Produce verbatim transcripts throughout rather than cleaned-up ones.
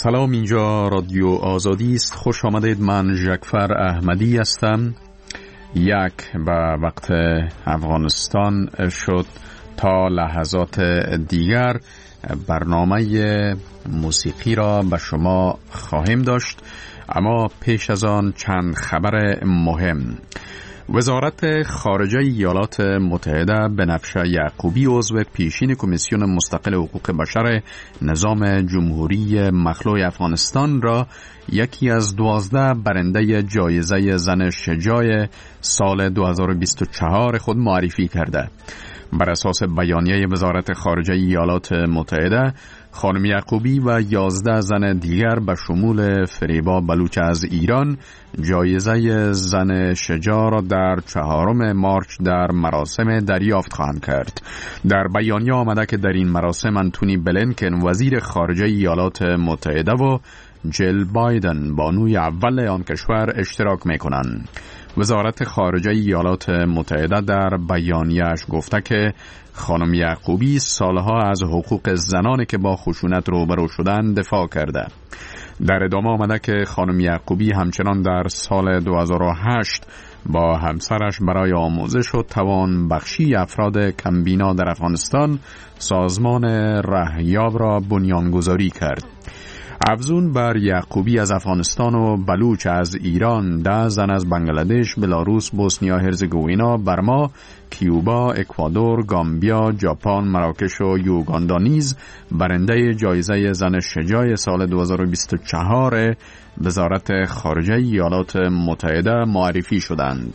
سلام، اینجا رادیو آزادی است. خوش آمدید. من جعفر احمدی هستم. یک به وقت افغانستان شد. تا لحظات دیگر برنامه موسیقی را به شما خواهیم داشت، اما پیش از آن چند خبر مهم. وزارت خارجه ایالات متحده بنفشه یعقوبی، عضو پیشین کمیسیون مستقل حقوق بشر نظام جمهوری مخلوع افغانستان را یکی از دوازده برنده جایزه زن شجاع سال دو هزار و بیست و چهار خود معرفی کرده. بر اساس بیانیه وزارت خارجه ایالات متحده، خانم یعقوبی و یازده زن دیگر به شمول فریبا بلوچ از ایران جایزه زن شجاع را در چهارم مارچ در مراسم دریافت خواهند کرد. در بیانیه آمده که در این مراسم انتونی بلینکن وزیر خارجه ایالات متحده و جل بایدن بانوی اول آن کشور اشتراک میکنند. وزارت خارجه ایالات متحده در بیانیه‌اش گفته که خانم یعقوبی سالها از حقوق زنانی که با خشونت روبرو شدند دفاع کرده. در ادامه آمده که خانم یعقوبی همچنان در سال دو هزار و هشت با همسرش برای آموزش و توان بخشی افراد کمبینا در افغانستان سازمان رهیاب را بنیانگذاری کرد. افزون بر یعقوبی از افغانستان و بلوچ از ایران، ده زن از بنگلادش، بلاروس، بوسنیا هرزگوینا، برما، کیوبا، اکوادور، گامبیا، ژاپن، مراکش و یوگاندا نیز برنده جایزه زن شجاع سال دو هزار و بیست و چهار وزارت خارجه ایالات متحده معرفی شدند.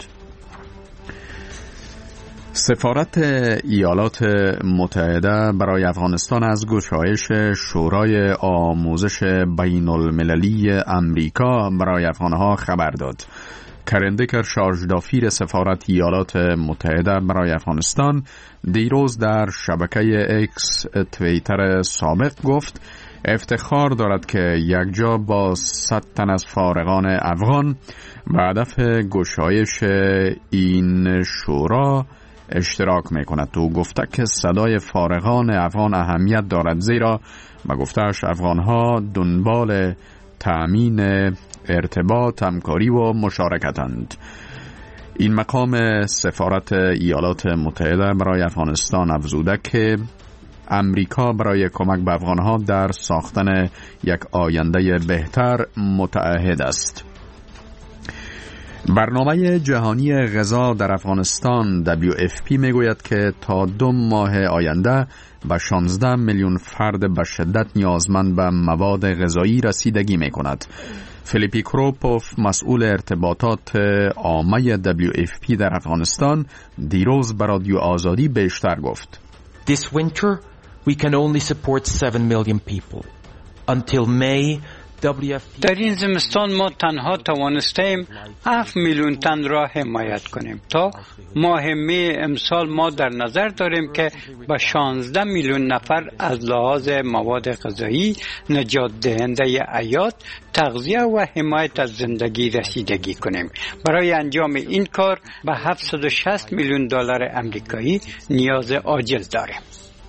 سفارت ایالات متحده برای افغانستان از گشایش شورای آموزش بین المللی امریکا برای افغانها خبر داد. کرندکر شارژدافیر سفارت ایالات متحده برای افغانستان دیروز در شبکه اکس توییتر سابق گفت افتخار دارد که یکجا با صد تن از فارغان افغان به هدف گشایش این شورا اشتراک میکند. تو گفته که صدای فارغان افغان اهمیت دارد، زیرا به گفتهش افغانها دنبال تأمین ارتباط، همکاری و مشارکتند. این مقام سفارت ایالات متحده برای افغانستان افزوده که امریکا برای کمک به افغانها در ساختن یک آینده بهتر متعهد است. برنامه جهانی غذا در افغانستان دبلیو اف پی میگوید که تا دو ماه آینده به شانزده میلیون فرد به شدت نیازمند به مواد غذایی رسیدگی میکند. فیلیپی کروپوف، مسئول ارتباطات عامه دبلیو اف پی در افغانستان، دیروز به رادیو آزادی بیشتر گفت. This winter we can only support seven million people. Until May در این زمستان ما تنها توانستیم هفت میلیون تن را حمایت کنیم. تا ماه می امسال ما در نظر داریم که به شانزده میلیون نفر از لحاظ مواد غذایی، نجات دهنده حیات، تغذیه و حمایت از زندگی رسیدگی کنیم. برای انجام این کار به هفتصد و شصت میلیون دلار آمریکایی نیاز عاجل داریم.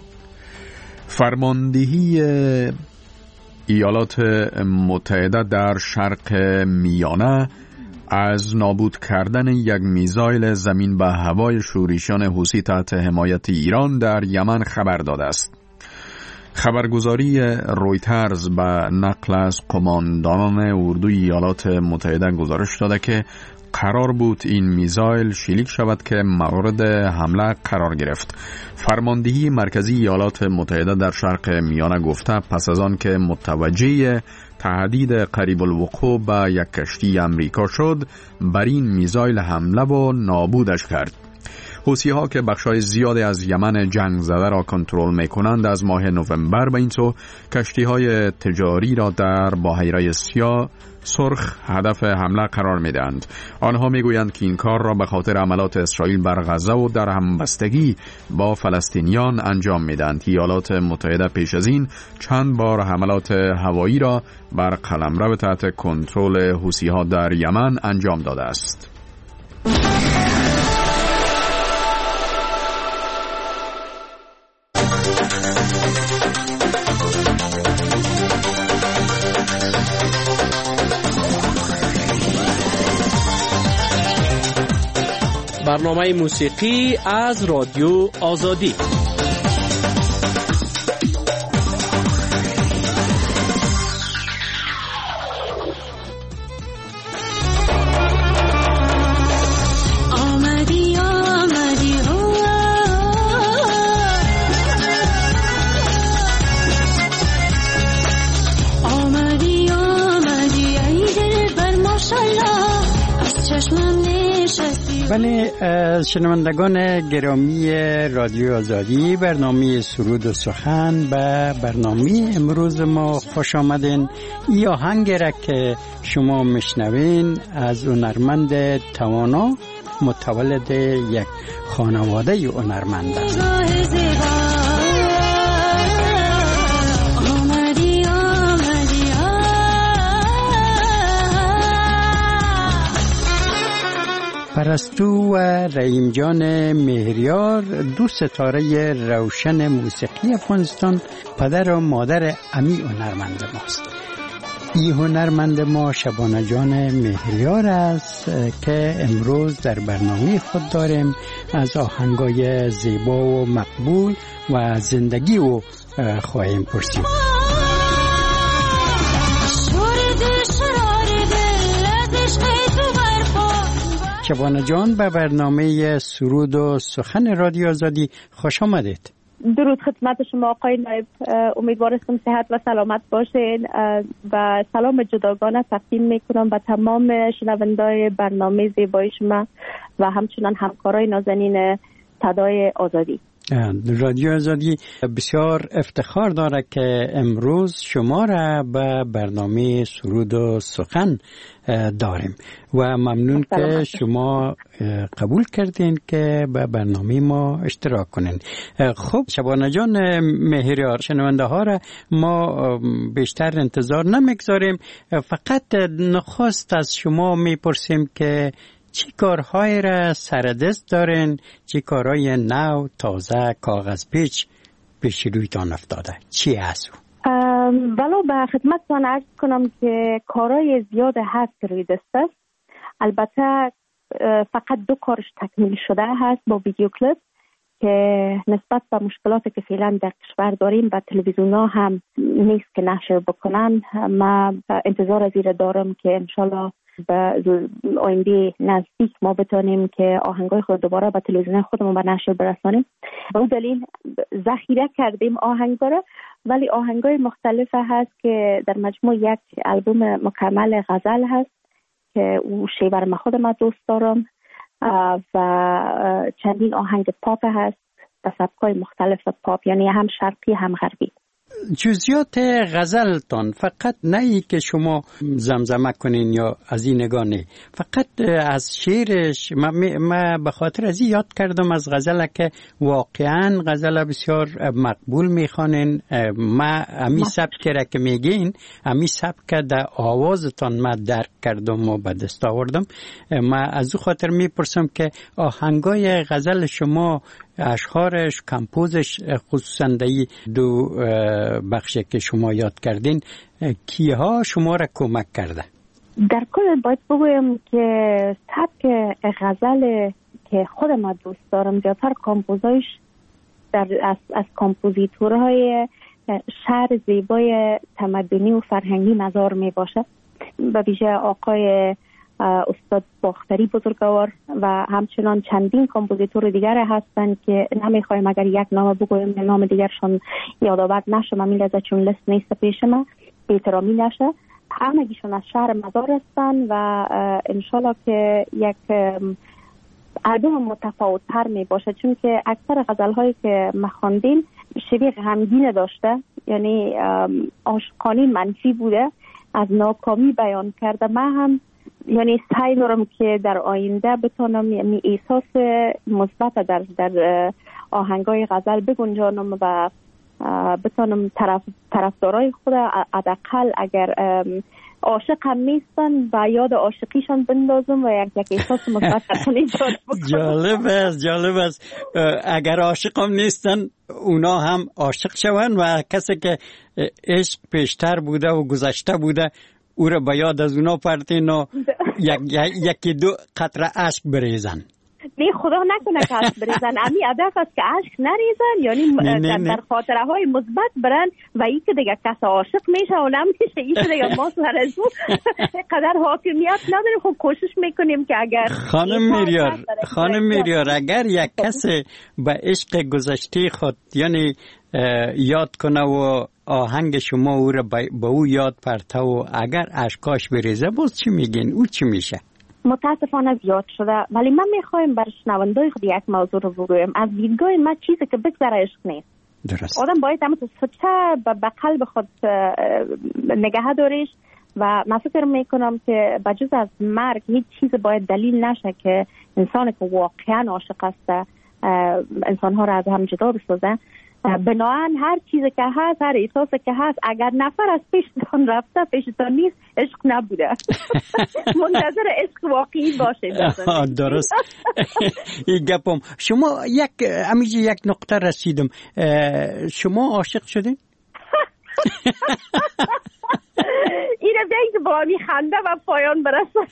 فرماندهی ایالات متحده در شرق میانه از نابود کردن یک میزایل زمین به هوای شورشیان حوثی تحت حمایت ایران در یمن خبر داده است. خبرگزاری رویترز به نقل از قماندانان اردوی ایالات متحده گزارش داده که قرار بود این میزایل شلیک شود که مورد حمله قرار گرفت. فرماندهی مرکزی ایالات متحده در شرق میانه گفته پس از آن که متوجه تهدید قریب الوقوع به یک کشتی امریکا شد، بر این میزایل حمله و نابودش کرد. حوثی‌ها که بخشای زیادی از یمن جنگ زده را کنترل می‌کنند، از ماه نوامبر به این سو کشتی‌های تجاری را در بحیره سیاه سرخ هدف حمله قرار می‌دهند. آنها می‌گویند که این کار را به خاطر عملات اسرائیل بر غزه و در همبستگی با فلسطینیان انجام می‌دهند. ایالات متحده پیش از این چند بار حملات هوایی را بر قلمرو تحت کنترل حوثی‌ها در یمن انجام داده است. برنامه موسیقی از رادیو آزادی. بله، شنوندگان گرامی رادیو آزادی، برنامه سرود و سخن به برنامه امروز ما خوش آمدین. این آهنگ را که شما میشنوین از هنرمند توانا، متولد یک خانواده هنرمند است. پرستو و رحیم جان مهریار، دو ستاره روشن موسیقی افغانستان، پدر و مادر امی هنرمند ماست. این هنرمند ما شبانه جان مهریار است که امروز در برنامه خود داریم از آهنگای زیبا و مقبول و زندگی او خواهیم پرسید. شبانه جان، به برنامه سرود و سخن رادیو آزادی خوش آمدید. درود خدمت شما آقای نایب، امیدوارم صحت و سلامت باشین و سلام جداگانه تقدیم میکنم به تمام شنوندای برنامه زیبای شما و همچنان همکارای نازنین صدای آزادی. رادیو آزادی بسیار افتخار داره که امروز شما را به برنامه سرود و سخن داریم و ممنون که شما قبول کردین که به برنامه ما اشتراک کنین. خب شبانه جان مهریار، شنونده ها را ما بیشتر انتظار نمیگذاریم، فقط نخست از شما میپرسیم که چی کارهای را سردست دارین؟ چی کارهای نو، تازه، کاغذ پیچ پیش رویتان افتاده؟ چی هست او؟ ولو به خدمتتان عرض کنم که کارهای زیاد هست روی دست است. البته فقط دو کارش تکمیل شده هست با ویدیو کلیپ که نسبت به مشکلاتی که فعلا در کشور داریم و تلویزیون ها هم نیست که نشر بکنن. من انتظار از این دارم که انشالله به آینده نزدیک ما بتونیم که آهنگای خود دوباره به تلویزیون خودمون به نشر برسانیم. به اون دلیل ذخیره کردیم آهنگ داره، ولی آهنگای مختلف هست که در مجموع یک البوم مکمل غزل هست که او شیور من خودم دوست دارم و چندین آهنگ پاپ هست به سبکای مختلف پاپ، یعنی هم شرقی هم غربی. جزئیات غزلتان فقط نه ای که شما زمزمه کنین یا از این نگاه نه، فقط از شعرش ما به خاطر از این یاد کردم از غزل که واقعا غزل بسیار مقبول میخوانین. ما امی سبک را که میگین، امی سبک در آوازتان ما درک کردم و به دست آوردم. ما از او خاطر میپرسم که آهنگای غزل شما، اشعارش، کمپوزش، خصوصا در دو بخشی که شما یاد کردین، کیها شما را کمک کرده؟ در کل باید بگویم که سبک غزل که خودم ما دوست دارم زیادتر کمپوزایش در از, از کمپوزیتورهای شعر زیبای تمدنی و فرهنگی مزار می باشه. به ویژه آقای استاد باختری بزرگوار و همچنان چندین کمپوزیتور دیگر هستند که نمیخوایم اگر یک نام بگویم نام دیگرشون یادآور نشه، من میلازه چون لست نیست پیش من، احترامی نشه. همگیشون از شهر مزار هستن و انشالله که یک البوم متفاوت تر می باشه، چون که اکثر غزل هایی که ما خواندیم شبیه غمگین داشته، یعنی عاشقانه منفی بوده، از ناکامی بیان کرده. من هم یعنی سعی دارم که در آینده بتونم یعنی احساس مثبت در در آهنگای غزل بگنجانم و بتونم طرف طرفدارای خود حداقل اگر عاشق هم نیستن و یاد عاشقیشان بندازم و یک یک احساس مثبت ایجاد بکنم. جالب است، جالب است. اگر عاشق هم نیستن اونا هم عاشق شون و کسی که عشق پیشتر بوده و گذشته بوده او را به یاد از اونا پرتین و یک یکی دو قطره اشک بریزن. نه خدا نکنه که اشک بریزن. امی هدف است که اشک نریزن، یعنی در, در خاطره های مثبت برن و این که دیگه کس عاشق میشه و نمیشه، این که دیگه ما سر از اون قدر حاکمیت نداریم. خب کوشش میکنیم که اگر خانم میریار خانم میریار اگر یک کس به عشق گذشته خود یعنی یاد کنه و آهنگ شما او را به او یاد پرته و اگر اشکاش بریزه، باز چی میگین؟ او چی میشه؟ متاسفانه زیاد شده، ولی من میخوایم بر شنوندای خود یک موضوع رو بگویم. از دیدگاه من چیزی که بگذره عشق نیست. درست. آدم باید همه سچه به قلب خود نگه داریش و من فکر میکنم که بجز از مرگ هیچ چیز باید دلیل نشه که انسانی که واقعا عاشق است انسان ها را از هم جدا بسازه. بناهن هر چیزی که هست، هر احساسی که هست، اگر نفر از پیشتان رفته پیشتان نیست، عشق نبوده. منتظر عشق واقعی باشه. درست. این گپم. شما یک امیجی یک نقطه رسیدم. شما عاشق شدین؟ اینه بیایی که با می خنده و پایان برسه.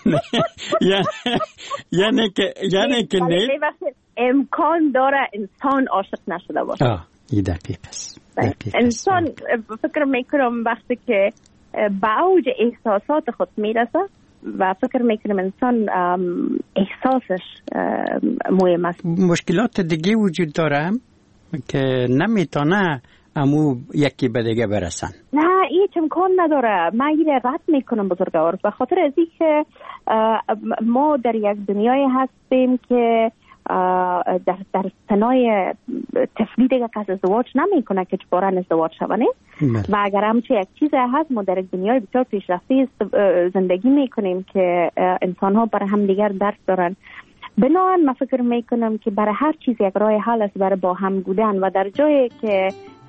یعنی که یعنی که نه امکان داره انسان عاشق نشده باشه. آه این دقیق است. انسان فکر میکنم وقتی که به اوج احساسات خود میرسه و فکر میکنم انسان احساسش مهم است. مشکلات دیگه وجود داره که نمیتونه امو یکی به دیگه برسن. نه هیچ امکان نداره. من این رد میکنم بزرگوار، به خاطر از اینکه ما در یک دنیای هستیم که در در سنای طفلی دیگه کس ازدواج نمیکنه که چبارن ازدواج شونه و اگر همچه یک چیز هست ما در یک دنیای بسیار پیشرفته زندگی میکنیم که انسان ها برای هم دیگر درک دارن. بنابراین من فکر میکنم که برای هر چیز یک راه حل است برای با هم بودن و در جایی که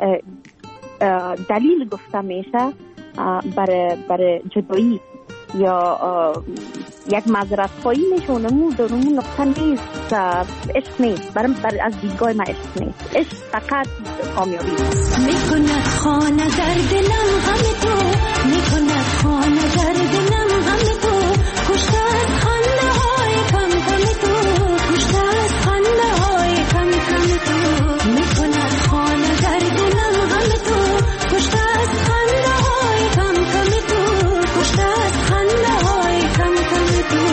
دلیل گفته میشه برای برای جدایی یا یک معذرت خواهی میشه اونمون در اون نقطه نیست، عشق نیست. برای بر از دیدگاه من عشق نیست. عشق فقط کامیابی میکند خانه در دلم غم تو، میکند خانه در دلم غم تو، کشته از خنده های کم کم تو، کشته از خنده های کم کم تو، میکند خانه در دلم غم تو، کشته از خنده های کم کم تو، کشته از خنده های کم کم تو.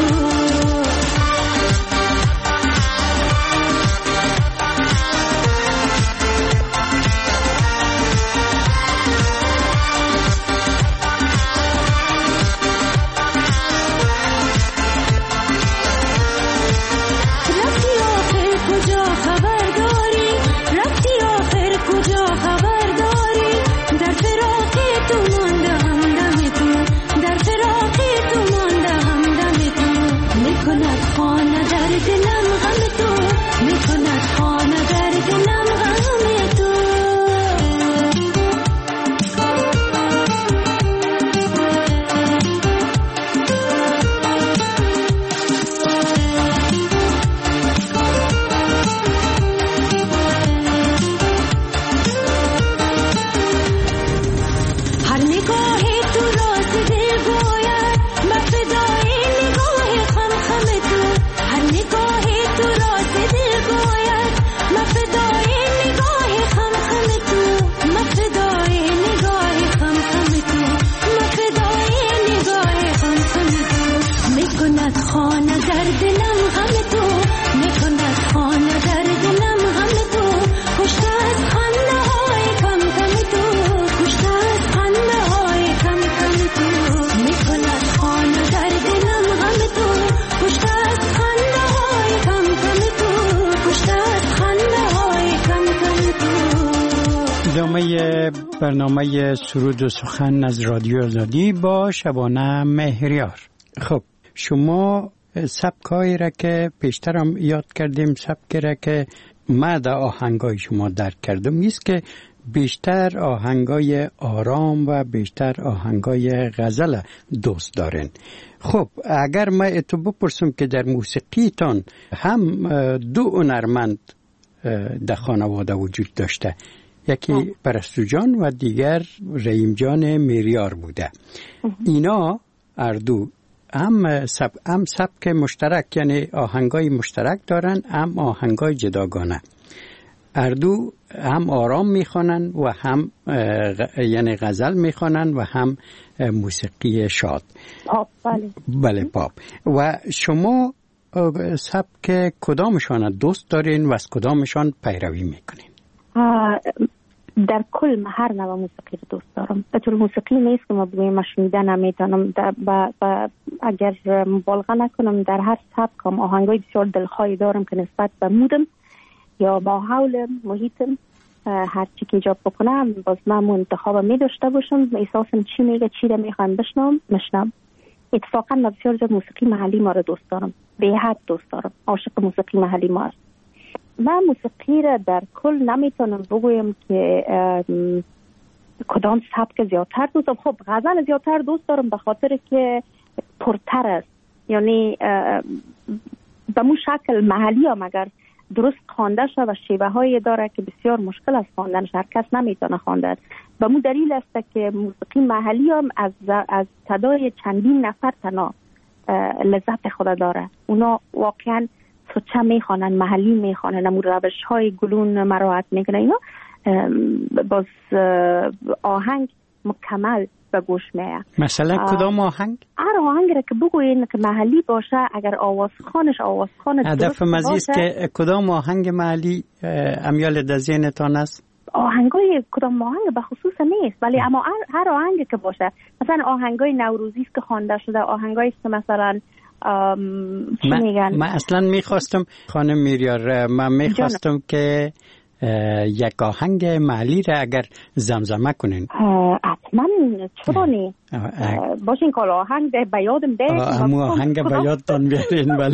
برنامه سرود و سخن از رادیو آزادی با شبانه مهریار. خب شما سبکایی را که پیشترم یاد کردیم، سبکی را که من در آهنگای شما درک کردم نیست که بیشتر آهنگای آرام و بیشتر آهنگای غزل دوست دارین. خب اگر من اتو بپرسم که در موسیقیتان هم دو هنرمند در خانواده وجود داشته، یکی پرستو جان و دیگر رحیم جان میریار بوده، اینا هر دو هم سب هم سبک مشترک، یعنی آهنگای مشترک دارن، هم آهنگای جداگانه. اردو هم آرام میخوانن و هم غ... یعنی غزل میخوانن و هم موسیقی شاد. پاپ. بله بله پاپ. و شما سبک کدامشان دوست دارین و از کدامشان پیروی میکنین؟ در کل من هر نوع موسیقی رو دوست دارم. به طور موسیقی نیست که ما بگویم من شنیدن نمیتونم. با با اگر مبالغه نکنم در هر سبک هم آهنگای بسیار دلخواهی دارم که نسبت به مودم یا ماحول محیطم هر چی که ایجاب بکنم باز من انتخاب می داشته باشم. احساسم چی میگه، چی رو میخوام بشنوم مشنم. اتفاقا من بسیار زیاد موسیقی محلی ما رو دوست دارم، به حد دوست دارم، عاشق موسیقی محلی ما هستم. من موسیقی را در کل نمیتونم بگویم که کدام سبک زیادتر دوست دارم. خب غزل زیادتر دوست دارم به خاطر که پرتر است، یعنی به مو شکل محلی هم اگر درست خوانده شد و شیوه هایی داره که بسیار مشکل است خواندنش، هر کس نمیتونه خواندن. به مو دلیل است که موسیقی محلی هم از از صدای چندین نفر تنها لذت خود داره. اونا واقعا سوچه میخوانن، محلی میخوانن، امون روش های گلون مراعات میکنن. اینا باز آهنگ مکمل به گوش میاد. مثلا کدام آهنگ؟ هر آهنگ را که بگوین که محلی باشه، اگر آوازخوانش آوازخوان هدف مزیست که کدام آهنگ محلی امیال در ذهنتان است؟ آهنگای کدام آهنگ به خصوص نیست، ولی اما هر آهنگی که باشه، مثلا آهنگای نوروزی که خوانده شده، آهنگایی که مثلا چی میگن؟ من اصلا میخواستم خانم میریار، من میخواستم که یک آهنگ محلی را اگر زمزمه کنین. حتما، چرا نی؟ باشین که آهنگ به یادم بیارین. همون آهنگ به یادتان بیارین. ولی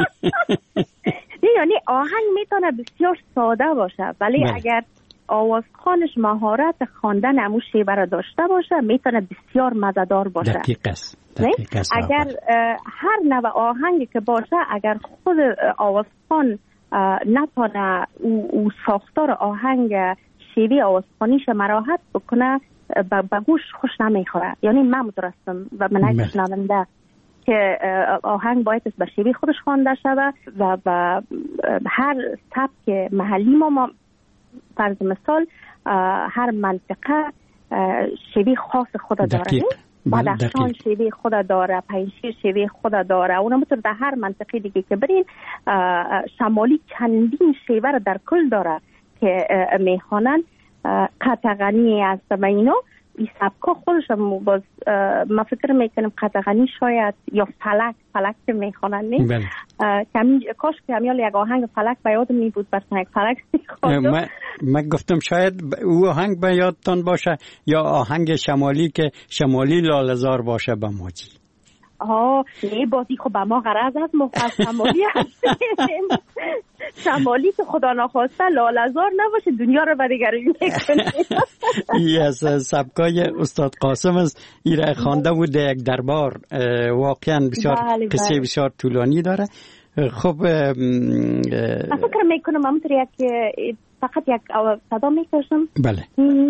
یعنی آهنگ میتونه بسیار ساده باشه، ولی بله. اگر آوازخوانش مهارت خواندن همون شیوه را داشته باشه میتونه بسیار مزه‌دار باشه. دقیق است. دقیق است. اگر هر نوع آهنگی که باشه، اگر خود آوازخوان نتونه او, او ساختار آهنگ شیوه آوازخوانیش مراحت بکنه، به گوش خوش نمیخوره. یعنی من مترسم و من یک شنونده که آهنگ باید به شیوه خودش خوانده شود و و هر سبک محلی ما, ما فرض مثال هر منطقه شیوه خاص خود داره. بدخشان شیوه خود داره، پنجشیر شیوه خود داره. اونا میتونه در هر منطقه دیگه که برین، شمالی چندین شیوه در کل داره که میخوانن. قطغنی است و اینا این سبکا خودش هم باز ما فکر میکنم قطغنی شاید یا فلک فلک که میخوانن نیم کاش که همیال یک آهنگ فلک به یادم می بود، بس یک فلک من, من گفتم شاید او آهنگ به یادتان باشه یا آهنگ شمالی که شمالی لاله‌زار باشه به موجی. آه نه بازی خب به ما غرض از مخص شمالی هستیم. شمالی که خدا نخواسته لاله‌زار نباشه دنیا رو بدگری میکنه. این از سبکای استاد قاسم است، ایره خوانده بود یک دربار، واقعا بسیار قصه بسیار طولانی داره. خب من فکر میکنم همونطور یک فقط یک صدا میکشم. بله.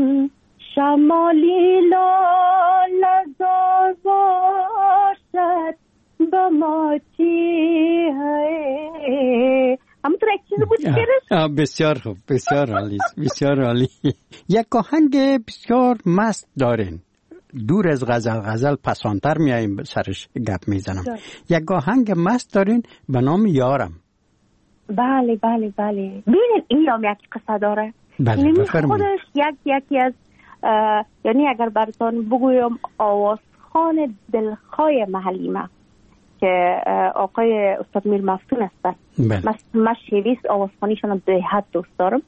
شمالی لاله‌زار باشد با ما چی ہے. همونطور یک چیز بود که بسیار خوب، بسیار عالی، بسیار عالی. یک آهنگ بسیار مست دارین، دور از غزل، غزل پسانتر میاییم سرش گپ میزنم. یک آهنگ مست دارین به نام یارم. بله بله بله. ببینید این هم یک قصه داره. بله بفرمایید. خودش یک یکی از یعنی اگر براتون بگویم آوازخوان دلخواه محلی ما که آقای استاد میر مفتون هستن. من شیویس آوازخوانیشون به حد دوست دارم.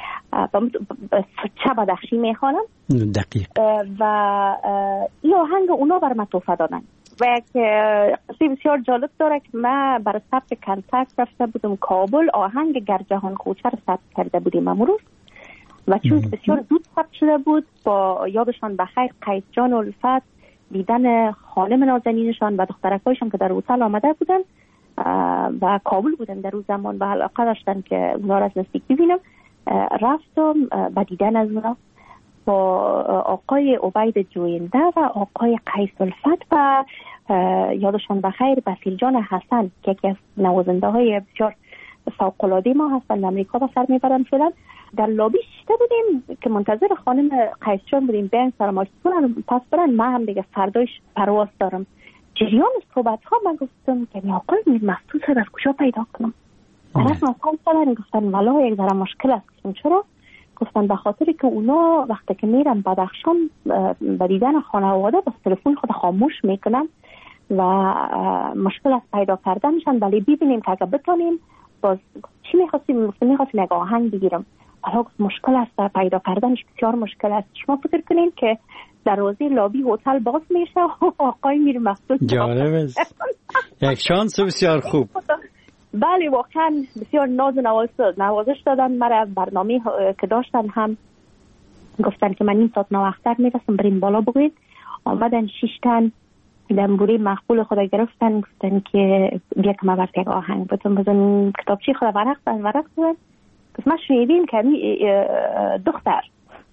چه بدخشی میخوانم. دقیق. و این آهنگ اونا بر من توفه دادن و یک قصه بسیار جالب داره که من برای ثبت کنترکت رفته بودم کابل، آهنگ گر جهان خوچه رو ثبت کرده بودیم امروز و چون بسیار زود ثبت شده بود با یادشان بخیر قیس جان الفت دیدن خانم نازنینشان و دخترکایشان که در هتل آمده بودن و کابل بودن در اون زمان و علاقه داشتن که اونا را از نزدیک ببینم. رفتم به دیدن از اونا با آقای عبید جوینده و آقای قیس الفت و یادشان بخیر بسیل جان حسن که یکی از نوازنده های بسیار فوق‌العاده ما هستند، امریکا به سر میبرن فعلا. در لابی شیشته بودیم که منتظر خانم قیس جان بودیم بیان سلامتی کنن پس برن. من هم دیگه فردایش پرواز دارم. جریان صحبت ها من گفتم که می آقای میر مفتون صاحب از کجا پیدا کنم؟ طرف مثلا سالن گفتن ولی یک ذره مشکل است. گفتم چرا؟ گفتن به خاطری که اونا وقتی که میرن بدخشان به دیدن خانواده بس تلفن خود خاموش میکنن و مشکل از پیدا کردنشان. ولی ببینیم که اگه بتونیم باز چی میخواستیم؟ گفتم میخواستیم یک آهنگ بگیرم. حالا مشکل است پیدا کردنش، بسیار مشکل است. شما فکر کنین که دروازه لابی هتل باز میشه و آقای میر مفتون جالب است. یک شانس بسیار خوب. بله واقعا بسیار ناز و نوازش دادن مرا. برنامه که داشتن هم گفتن که من نیم ساعت نوختر میرسم بریم بالا بگوید. آمدن شش تن دنبوری مقبول خود گرفتن گفتن که بیا که ما برد یک آهنگ بتون بزن کتابچی خود ورق دن ورق دن. گفت ما شنیدیم که دختر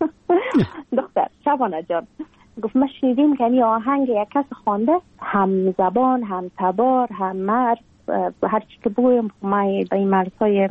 دختر شبانه جان گفت ما شنیدیم که این آهنگ یک کس خوانده، هم زبان هم تبار هم مرد هر چی که بگویم ما به این مرزهای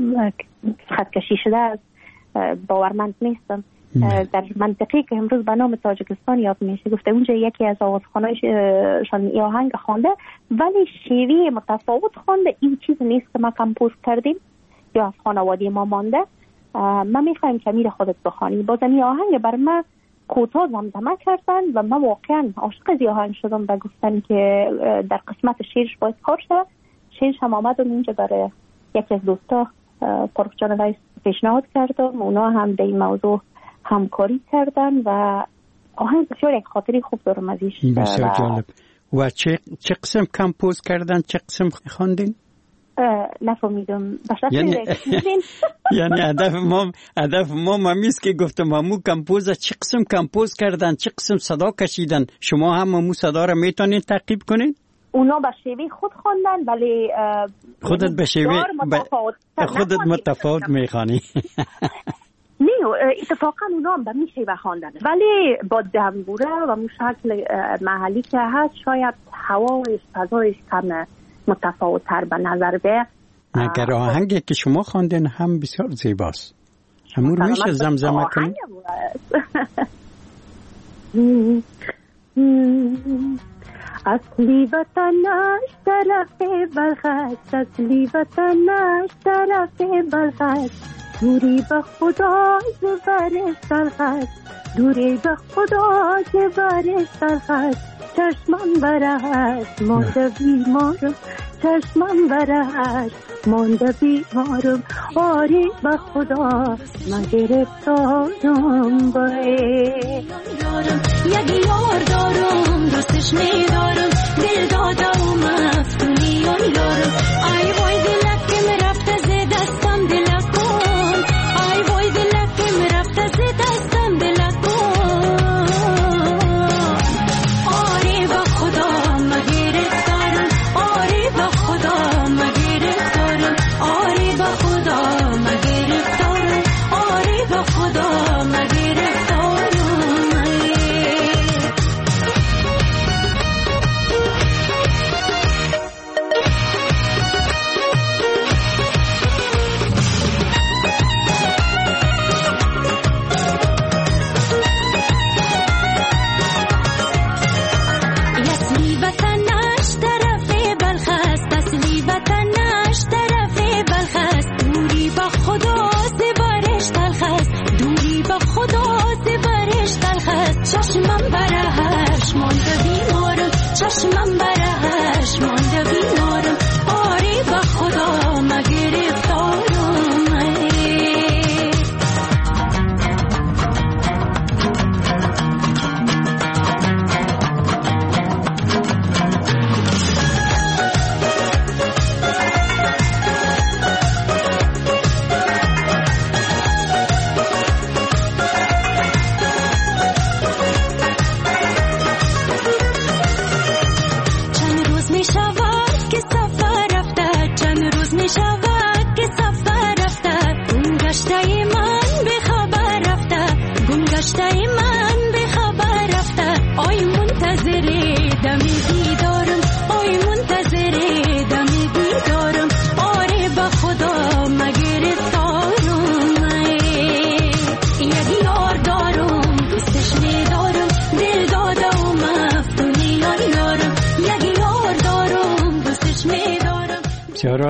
خط کشی شده است باورمند نیستم. در منطقی که امروز به نام تاجیکستان یاد میشه گفته اونجا یکی از آوازخوانایشان این آهنگ خوانده ولی شیوه متفاوت خوانده. این چیز نیست که ما کمپوز کردیم یا از خانواده ما مانده. ما میخوایم که امیر خودت بخوانی. باز این آهنگ بر ما کوتاه زمزمه کردن و من واقعا عاشق این آهنگ شدم و گفتن که در قسمت شیرش باید کار شد. شیرش هم آمدم اینجا برای یکی از دوستا فرخ جان ویس پیشنهاد کردم. اونا هم به این موضوع همکاری کردن و آهنگ بسیار یک خاطری خوب دارم ازش. بسیار جالب. و چه چه قسم کمپوز کردن؟ چه قسم خواندین؟ نفهمیدم. یعنی یعنی هدف ما هدف ما مامیست که گفتم همو کمپوز چه قسم کمپوز کردن، چه قسم صدا کشیدن. شما هم همو صدا را میتونین تعقیب کنین؟ اونا به شیوه خود خواندن ولی خودت به شیوه خودت متفاوت میخوانی. نه اتفاقا اونا هم به می شیوه خواندن ولی با دنبوره و مو شکل محلی که هست شاید هوایش فضایش کم متفاوت تر به نظر بیاد. مگر آهنگی که شما خواندین هم بسیار زیباست. همون رو میشه زمزمه کنید؟ اصلی وطنش طرف بلخست، اصلی وطنش طرف بلخست، دوری به خدا زبرش تلخست، دوری به خدا زبرش تلخست. چشمم برهست مانده بیمارم، چشمم برهست مانده بیمارم، آری به خدا من گرفتارم باید. یک یار دارم دوستش میدارم، دل دادم مفتونیان دارم. ای وای دلک که مرفته ز دستم دلک کن، ای وای دلک که مرفته ز دستم دلک کن. چشمم برهش مانده بیمارم، چشمم برهش مانده بیمارم، آری به خدا ما گرفتارم.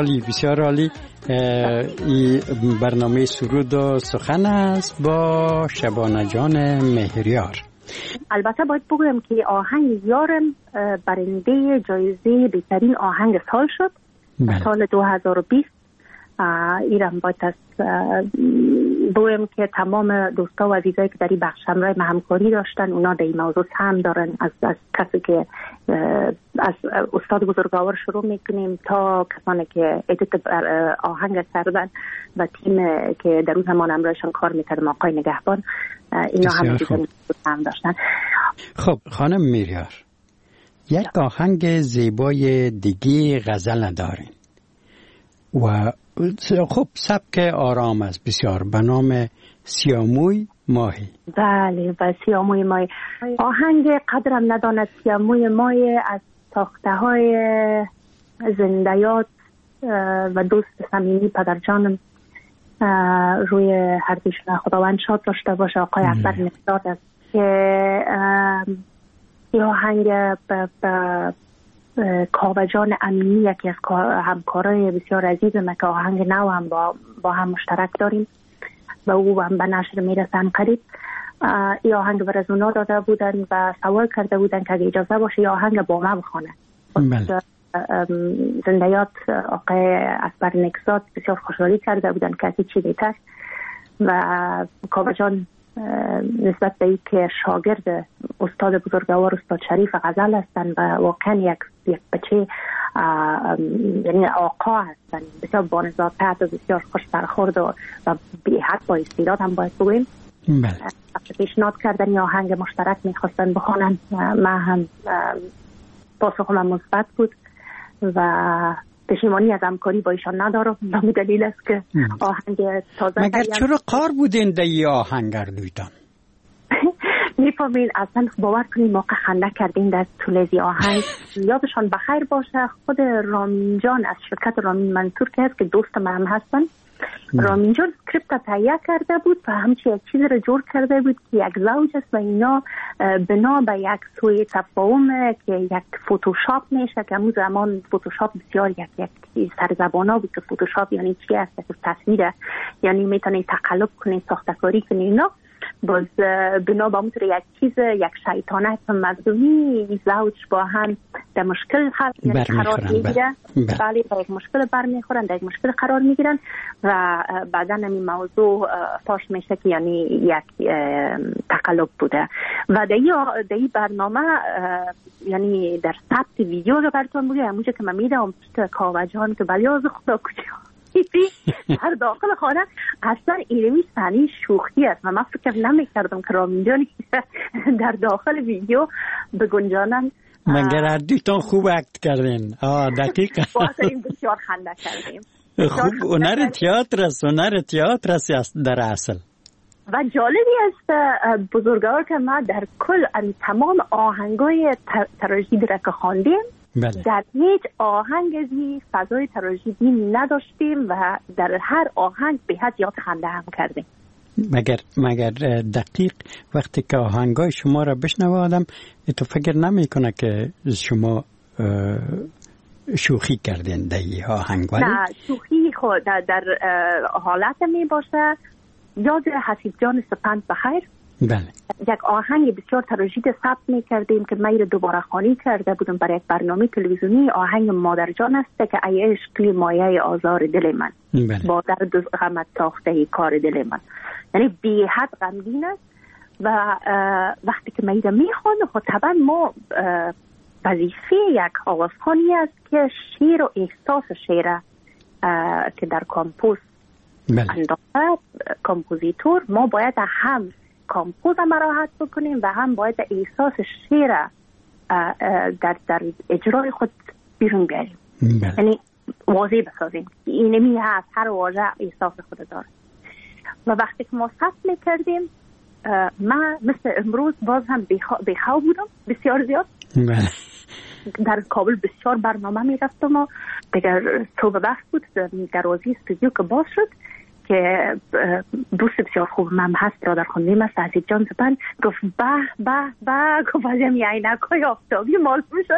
عالی، بسیار عالی. این برنامه سرود و سخن است با شبانه جان مهریار. البته باید بگویم که آهنگ یارم برنده جایزه بهترین آهنگ سال شد. بله. سال دو هزار و بیست. ایران باید از بگویم که تمام دوستا و عزیزایی که در این بخش همراه ما همکاری داشتن، اونا در این موضوع سهم دارن. از, از کسی که از استاد بزرگوار شروع میکنیم تا کسانی که ادیت آهنگ کردن و تیم که در اون زمان همراهشان کار میکردم، آقای نگهبان، اینا هم سهم داشتن. خب خانم میریار، یک آهنگ زیبای دیگه غزل دارین و خب سبک آرام است بسیار، به نام سیاموی ماهی. بله و سیاموی ماهی آهنگ قدرم نداند سیاموی ماهی از ساخته های زندیات و دوست صمیمی پدرجانم روی هر دوشون خداوند شاد داشته باشه آقای اکبر نقداد است که این آهنگ به کاوجان امینی یکی از همکارای بسیار عزیزم که آهنگ نو هم با, با هم مشترک داریم و او هم به نشر میرسن قریب. این آهنگ بر از اونا داده بودن و سوال کرده بودن که اگه اجازه باشه این آهنگ با ما بخونه. زندیات آقای اکبر نقداد بسیار خوشحالی کرده بودن که چی دیتر و کاوجان نسبت به این که شاگرد استاد بزرگوار استاد شریف غزل هستن و واقعا یک یک بچه یعنی آقا هستن، بسیار بانزادت و بسیار خوش برخورد و, و بی حد با استعداد هم باید بگویم. بله. پیشنهاد کردن یا آهنگ مشترک میخواستن بخونن، من هم پاسخ من مثبت بود و پشیمانی از همکاری با ایشان ندارم. به همین دلیل است که آهنگ تازه مگر چرا کار بودین در این آهنگ دویدان؟ میفهمین اصلا باور کنید موقع خنده کردین در طول از آهنگ. یادشان بخیر باشه خود رامین جان از شرکت رامین منصور که هست که دوست من هم هستن، رامین جان اسکریپت تهیه کرده بود و همچی یک چیز رو جور کرده بود که یک زوج است و اینا بنا به یک سوی تفاهم که یک فوتوشاپ میشه که همون زمان فوتوشاپ بسیار یک یک سرزبانا بود که فوتوشاپ یعنی چی است، یک تصویره یعنی میتونی تقلب کنی ساختکاری کنی اینا. باز بنا به اونطور یک چیز یک شیطانت مظلومی زوج با هم در مشکل یعنی قرار میگیرن. بله با یک مشکل برمیخورن، در یک مشکل قرار میگیرن و بعدا این موضوع فاش میشه که یعنی یک تقلب بوده و در این برنامه یعنی در ثبت ویدیو رو براتون بگم همونجا که من میدم کاوجان که بلی از خدا کجا در داخل خانه اصلا اینمی صحنه شوخی است و من فکر نمی‌کردم که رامین جانی در داخل ویدیو بگنجانن. مگر هر دویتان خوب اکت کردین. آه دقیقا واسه این بسیار خنده کردیم. خوب هنر تئاتر است، هنر تئاتر است در اصل. و جالبی است بزرگوار که ما در کل تمام آهنگای تراژدی را که خواندیم بله. در هیچ آهنگ ازی فضای تراژدی نداشتیم و در هر آهنگ به حد یاد خنده هم کردیم. مگر مگر دقیق وقتی که آهنگای شما را بشنوه آدم تو فکر نمی کنه که شما شوخی کردین در این آهنگ؟ نه شوخی خود در, در حالت می باشه. یاد حسیب جان سپند بخیر بله. یک آهنگ بسیار تراژدی ثبت می‌کردیم که من رو دوباره خوانی کرده بودم برای یک برنامه تلویزیونی. آهنگ مادر جان است که ای عشق مایه آزار دل من بله. با درد و غمت ساخته کار دل من، یعنی بی حد غمگین است و وقتی که من رو می‌خوانم خب طبعا ما وظیفه یک آوازخوانی است که شعر و احساس شعر که در کامپوز بله. انداخته کامپوزیتور ما باید هم کامپوز هم راحت بکنیم و هم باید احساس شعر در, در اجرای خود بیرون بیاریم یعنی واضح بسازیم اینمی هست هر واژه احساس خود داره. و وقتی که ما ثبت میکردیم من مثل امروز باز هم بخواب بودم بسیار زیاد در کابل بسیار برنامه میرفتم و دیگر صبح وقت بود دروازه استودیو که باز شد که دوست بسیار خوب من هست برادر خانمی است عزیز جان زبان گفت به به به گفت ازم یه عینکای آفتابی معلوم شد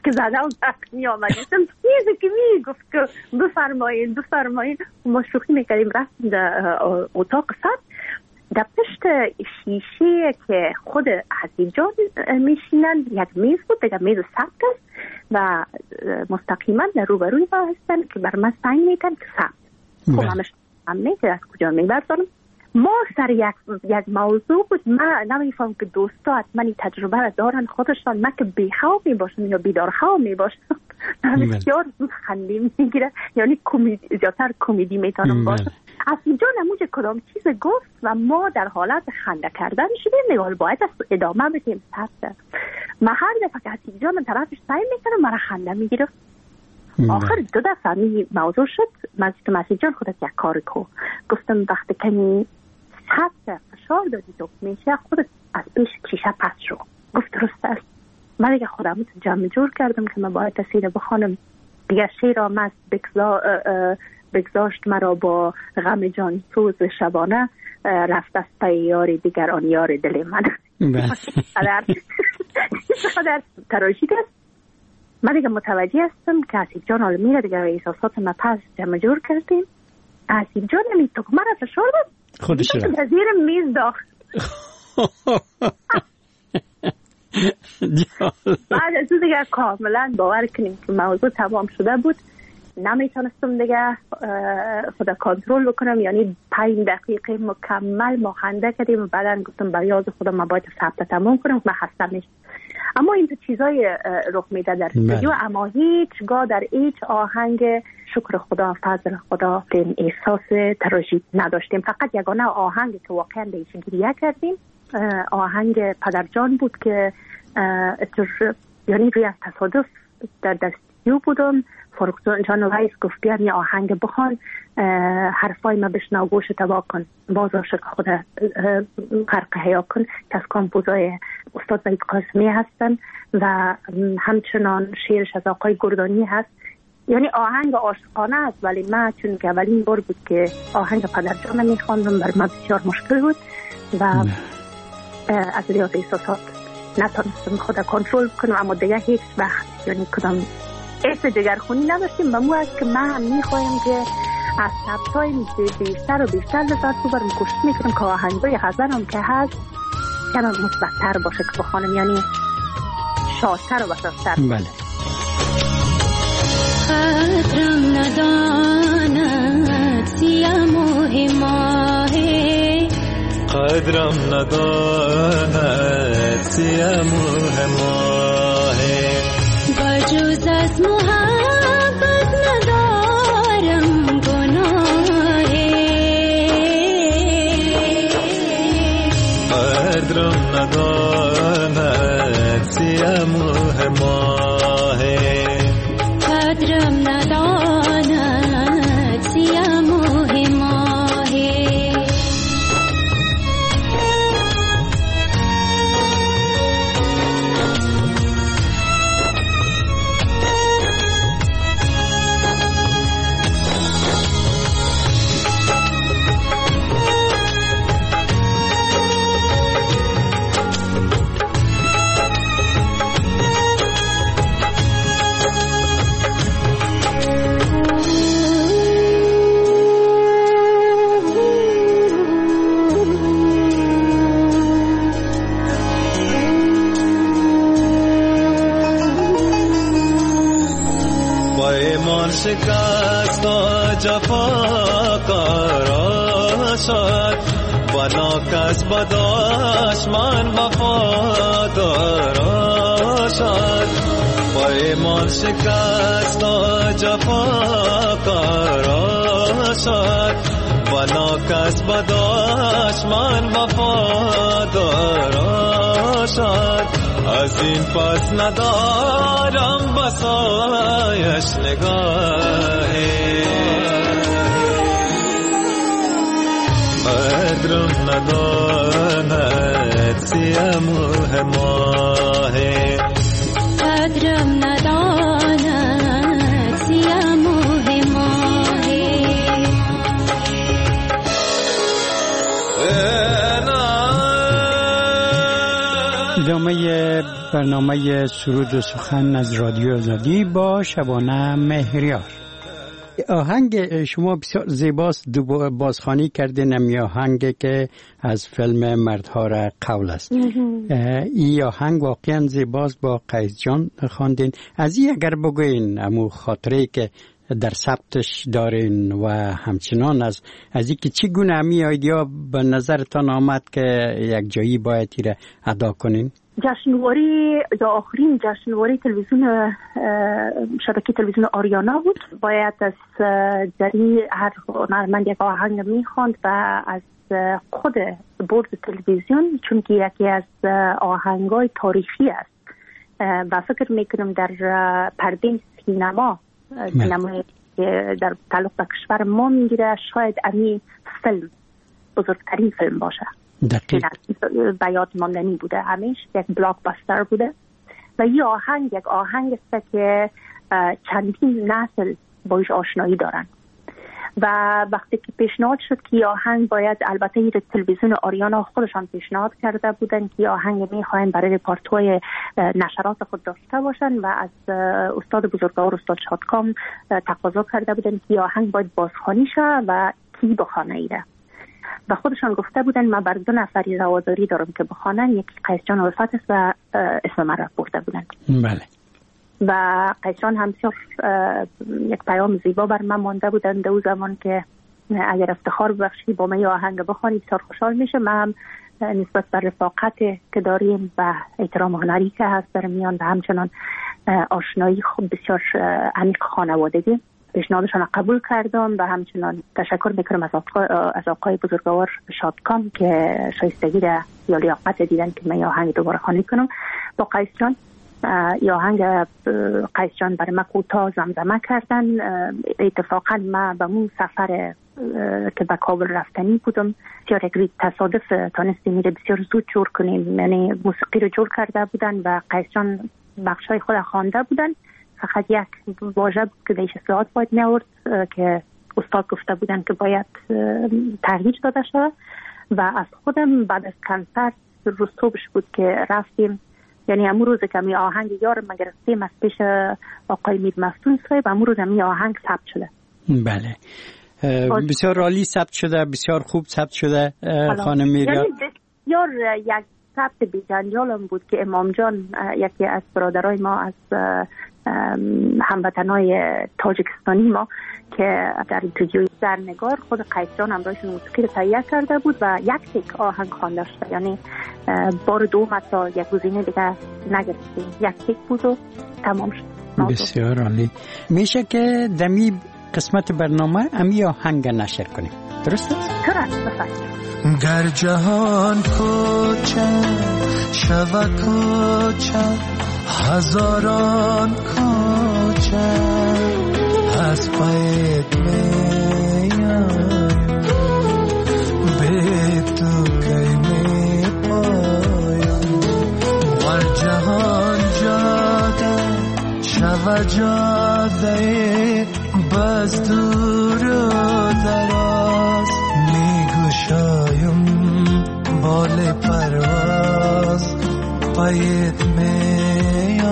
که زدم می آمدیستم چیزی که می گفت که بفرمایین بفرمایین ما شوخی میکردیم رفتیم در اتاق صد در پشت شیشه که خود حسیب جان میشینن یک میز بود دیگر میز ثبت است و مستقیما در روبروی ما هستن که بر من سعی میکن که ثبت خب همش هم میکرد از کجا میبرزانم ما سر یک, یک موضوع بود من نمیفهم که دوستا حتما این تجربه را دارن خودشان من که بی‌خواب میباشم یا بیدارخواب میباشم بسیار زود خندیم میگیره یعنی کمدی زیادتر کمدی میتونم باشم حسیب جان همونجا کدام چیز گفت و ما در حالت خنده کردن شدیم نگاه باید ادامه بدیم ثبت من هر دفعه که حسیب جان من طرفش سعی میکنم مرا خنده میگیره آخر دو دفعه می موضوع شد من گفتم حسیب جان خودت یک کار کو گفتم وقتی که ثبت فشار دادی تو میشه خودت از پیش شیشه پس شو گفت درست است من دیگه خودم تو جمع جور کردم که من باید تصویر بخوانم دیگه شیر آمد بگذا بگذاشت مرا با غم جان سوز شبانه رفت از پی یاری دیگر آن یار دل من خدر تراژیک است من دیگه متوجه هستم که حسیب جان حالا میره دیگه احساسات ما پس جمع جور کردیم حسیب جان نمی تو مرا فشار داد خودش را در زیر میز داخت بعد از اون دیگه کاملا باور کنیم که موضوع تمام شده بود نمیتونستم دیگه خدا کنترل بکنم یعنی پنج دقیقه مکمل ما خنده کردیم و بعدا گفتم برای یاد خودم من باید ثبت تمام کنم من خسته میشم اما این چیزای رخ میده در استودیو اما هیچگاه در هیچ آهنگ شکر خدا فضل خدا این احساس تراژیک نداشتیم فقط یگانه آهنگی که واقعا بهش گریه کردیم آهنگ پدرجان بود که یعنی روی از تصادف در دستیو بودم فاروق جان وایس گفت بیار یه آهنگ بخوان حرفای ما بشنو گوش تبا کن باز عاشق خود غرق حیا کن که از کامپوزای استاد وحید قاسمی هستن و همچنان شعرش از آقای گردانی هست یعنی آهنگ عاشقانه است ولی من چون که اولین بار بود که آهنگ پدرجان میخواندم بر من بسیار مشکل بود و از ریاض احساسات نتونستم خود کنترل کنم اما دیگه هیچ وقت یعنی کدام ایس دیگر خونی نداشتیم و مو است که من هم میخوایم که از سبتای بیشتر و بیشتر لذت ببرم کوشش میکنم که آهنگای غزلم که هست کم مثبت‌تر باشه که بخوانم یعنی شادتر و بسازتر بله قدرم نداند سیم و هماهه قدرم نداند سیم و هماهه بجوز از محبت ندارم گناهه قدرم نداند سیم و هماهه قدرم نداند سیم و هماهه شکست جفا کارا شد بنا کس بداش من وفادارا شد پیمان شکست جفا کارا شد بنا کس بداش من وفادارا شد از این پس ندارم بسایش نگاهی قدرم نداند سیم و هماهی قدرم نداند سیم و هماهی ادامه برنامه سرود و سخن از رادیو آزادی با شبانه مهریار. آهنگ شما بسیار زیباست، بازخوانی کردین امی آهنگ که از فیلم مردها را قول است. این آهنگ واقعا زیباست، با قیس جان خواندین. از این اگر بگوین امو خاطره که در ثبتش دارین و همچنان از از اینکه چگونه امی ایدیا به نظرتان آمد که یک جایی باید ایره ادا کنین؟ جشنواره یا آخرین جشنواره تلویزیون شبکه تلویزیون آریانا بود. باید از جری هر هنرمند یک آهنگ میخواند و از خود بورد تلویزیون، چون که یکی از آهنگای تاریخی است و فکر میکنم در پرده سینما سینمایی که در تعلق به کشور ما میگیره شاید امی فیلم بزرگترین فیلم باشه. دقیق به یاد ماندنی بوده، همیشه یک بلاک باستر بوده و این آهنگ یک آهنگ است که چندین نسل باش آشنایی دارن و وقتی که پیشنهاد شد که آهنگ باید، البته این تلویزیون آریانا خودشان پیشنهاد کرده بودن که آهنگ میخواین برای رپارتوی نشرات خود داشته باشن و از استاد بزرگوار استاد شادکام تقاضا کرده بودن که آهنگ باید بازخوانی شه و کی بخوانه ایره و خودشان گفته بودن من بر دو نفری رواداری دارم که بخوانن، یکی قیس جان الفت است و اسم من را برده بودن. بله. و قیس جان هم بسیار یک پیام زیبا بر من مانده بودن در اون زمان که اگر افتخار ببخشی با من آهنگ بخوانی بسیار خوشحال میشه. من هم نسبت بر رفاقت که داریم و احترام هنری که هست در میان و همچنان آشنایی خوب بسیار عمیق خانوادگی پیشنهادشان قبول کردم و همچنان تشکر میکنم از آقای, از آقای بزرگوار شادکام که شایستگی را یا لیاقت دیدن که من آهنگ دوباره خوانی کنم با قیس جان. یا آهنگ قیس جان برای من کوتاه زمزمه کردن. اتفاقا من به اون سفر که به کابل رفتنی بودم بسیار یک تصادف تانستیم میره بسیار زود جور کنیم، یعنی موسیقی رو جور کرده بودن و قیس جان بخشای خود خوانده بودن، فقط یک واژه بود که دیش اصلاحات باید می آورد که استاد گفته بودن که باید تغییر داده شد و از خودم بعد از کنسرت روز صبحش بود که رفتیم، یعنی امون روز که می آهنگ یارم مگر رفتیم از پیش آقای میر مفتون صاحب، امون روز می آهنگ ثبت شده. بله بسیار عالی ثبت شده، بسیار خوب ثبت شده خانم میریا. یعنی بسیار یک ثبت بی‌جنجالم بود که امام جان یکی از برادرای ما از هموطنای تاجیکستانی ما که در اینترجوی زرنگار خود قیس جان همراهشون موسیقی رو تهیه کرده بود و یک تک آهنگ خوانده شده، یعنی بار دوم حتی یک گزینه دیگه نگرفتیم، یک تک بود و تمام شد. بسیار عالی. میشه که دمی قسمت برنامه امی آهنگ نشر کنیم، درست است؟ درست بفرمایید. گر جهان کوچه شود کوچه هزاران کوچه از پایت میان به تو کی می پایم ور جهان جاده شود جاده بس دور و دراز میگوشایم بال پرواز پایت میایم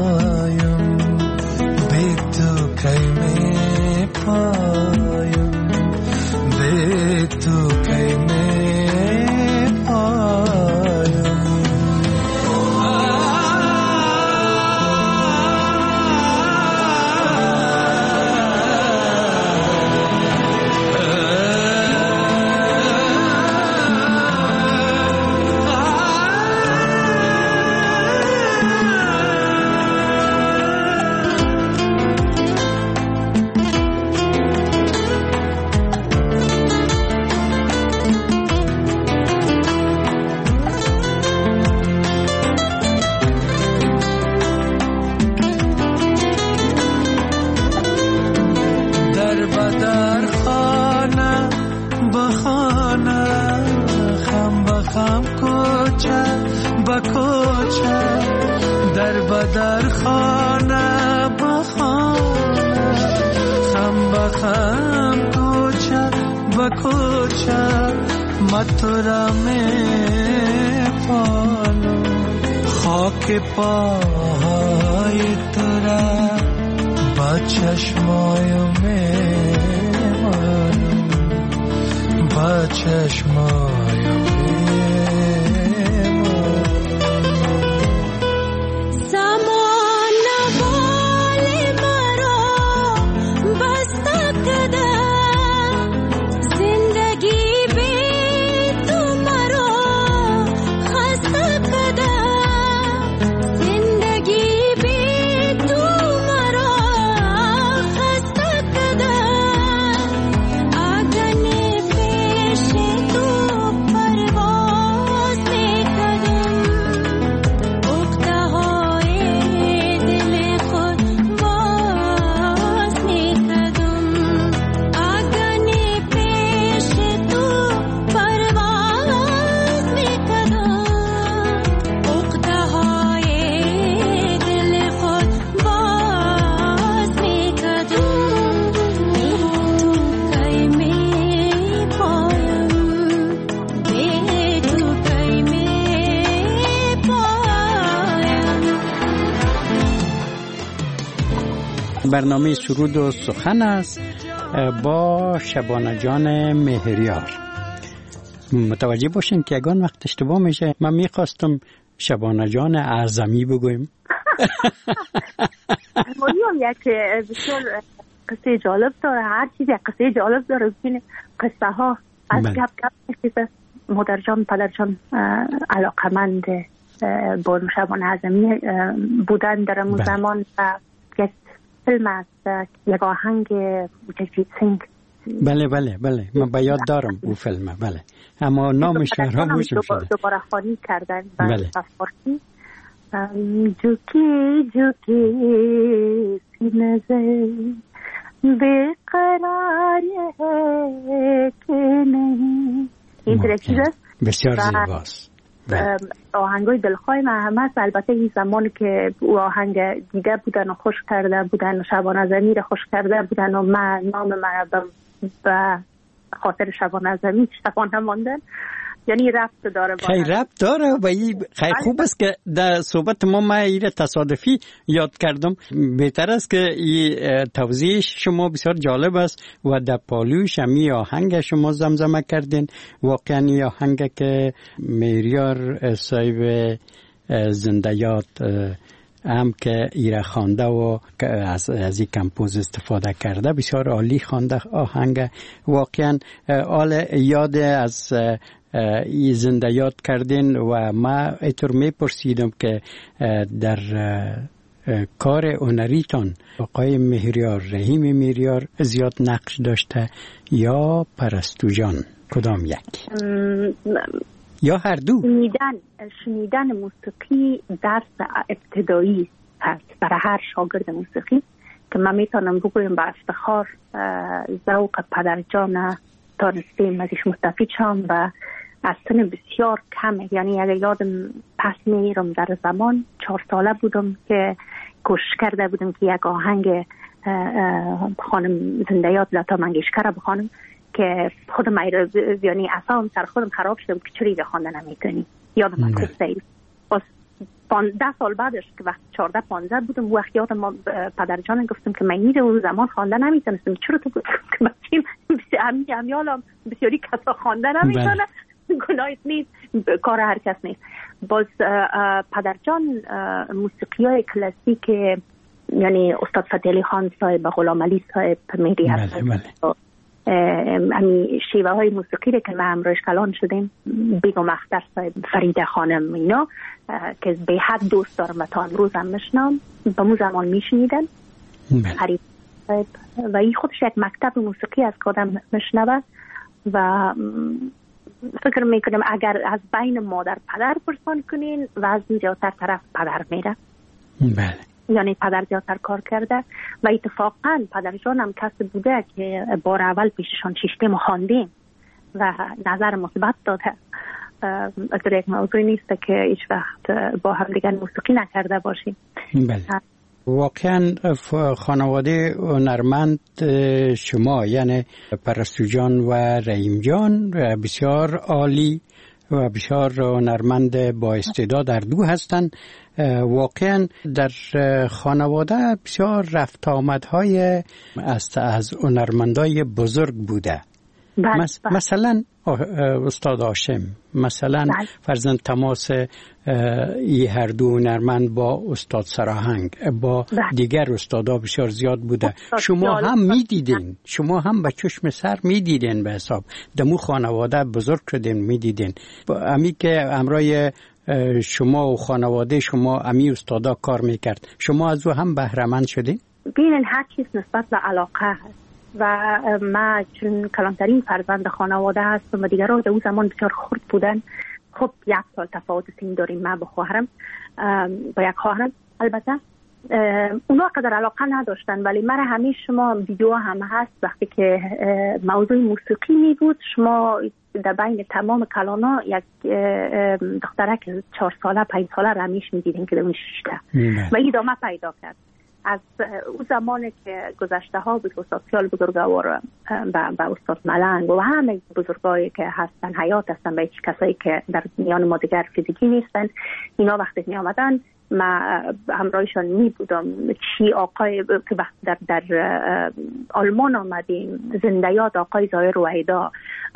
به تو کی می پایم به تو کی می پایم. در خانه با خانه خم با خم کوچه با کوچه ما تو را می پالو پای تو را با چشمای میمانم با چشمای برنامه سرود و سخن است با شبانه جان مهریار. متوجه باشین که اگان وقت اشتباه میشه من میخواستم شبانه جان اعظمی بگویم. مولیم یک بسیار قصه جالب داره، هر چیز یک قصه جالب داره. ببینید قصه ها از گپ گپ میشه. مادر جان پدر جان علاقمند با شبانه اعظمی بودن در اون زمان و یک فیلم است، یک آهنگ جگجیت سینگ. بله بله بله من به یاد دارم او فیلم. بله اما نامش را فراموش شده. دوباره خوانی کردن به فارسی. جوکی جوکی سینه بیقراریه که نه. این ترکیز است بسیار زیباست. آهنگای دلخواه من هم هست. البته این زمان که او آهنگ دیده بودن و خوش کرده بودن و شبانه اعظمی را خوش کرده بودن و من نام من به خاطر شبانه اعظمی شبانه ماندن، یعنی ربط داره. خیلی ربط داره و خیلی خوب است که در صحبت ما من این تصادفی یاد کردم. بهتر است که این توضیح شما بسیار جالب است و در پالوش همی آهنگ شما زمزمه کردین. واقعا این آهنگ که مهریار صاحب زنده یاد هم که ایره خوانده و از از این کمپوز استفاده کرده بسیار عالی خوانده آهنگ. واقعا آل یاد از ای زنده یاد کردین و ما اینطور میپرسیدم که در کار هنریتان آقای مهریار رحیم مهریار زیاد نقش داشته یا پرستو جان؟ کدام یک؟ یا هر دو؟ شنیدن شنیدن موسیقی درس ابتدایی هست برای هر شاگرد موسیقی که من میتونم بگویم با افتخار ذوق پدر جان دانستیم ازش مستفید شم و از سن بسیار کمه. یعنی اگر یادم پس میرم در زمان چهار ساله بودم که کوشش کرده بودم که یک آهنگ خانم زنده یاد لتا منگیشکر بخوانم که خودم یعنی اصلا سر خودم خراب شدم که چرا بخوانده نمیتونی. یادم از قصه باز ده سال بعدش که وقت چهارده پانزده بودم وقت یادم ما پدر جانم گفتم که من میره اون زمان خوانده نمیتونستم. چرا تو گفتم که بچیم همیالم بسیاری کسا خوانده نمیتونه، گناهیت نیست، کار هر کس نیست. باز پدر جان موسیقی های کلاسیک یعنی استاد فتح علی خان صاحب، غلام علی صاحب، مهدی حسن، همین شیوه های موسیقی که ما امروز کلان شدیم، بیگم اختر صاحب، فریده خانم، اینا که به حد دوست دارم و تا امروز هم میشنم با مو زمان میشنیدن. حریف صاحب و این خودش یک مکتب موسیقی از که آدم میشنوه و فکر میکنم اگر از بین مادر پدر پرسان کنین و از زیادتر طرف پدر میره. بله. یعنی پدر زیادتر کار کرده و اتفاقا پدر جانم کسی بوده که بار اول پیششان شیشتیم خواندیم و نظر مثبت داده. از یک موضوع نیست که هیچ وقت با هم دیگر موسیقی نکرده باشیم. بله. واقعا خانواده هنرمند شما یعنی پرستو جان و رحیم جان بسیار عالی و بسیار هنرمند با استعداد در دو هستند. واقعا در خانواده بسیار رفت آمدهای از از هنرمندای بزرگ بوده. بله مس... بله. مثلا استاد هاشم، مثلا بله. فرزند تماس ای هر دو هنرمند با استاد سراهنگ، با بله. دیگر استادا بسیار زیاد بوده. شما هم میدیدین، شما هم به چشم سر میدیدین، به حساب دمو خانواده بزرگ شدین میدیدین. امی که امرای شما و خانواده شما امی استادا کار میکرد، شما از او هم بهره‌مند شدین؟ ببینین هر چیز نسبت به علاقه هست و ما چون کلانترین فرزند خانواده هستم و دیگران در اون زمان بسیار خرد بودن. خب یک سال تفاوت سن داریم ما با خواهرم، با یک خواهرم. البته اونا قدر علاقه نداشتن، ولی من همیشه شما ویدیو هم هست وقتی که موضوع موسیقی می بود، شما در بین تمام کلانا یک دختره که چهار ساله پنج ساله رمیش می دیدین که در اون شیشته و ادامه پیدا کرد. از اون زمانی که گذشته ها بود، استاد سیال بزرگوار و استاد ملنگ و همه بزرگایی که هستن حیات هستن و هیچ کسایی که در میان ما دیگر فیزیکی نیستن، اینا وقتی می آمدن ما همراهشان می بودم. چی آقای که وقت در, در آلمان آمدیم، زندیات آقای زایر رویدا،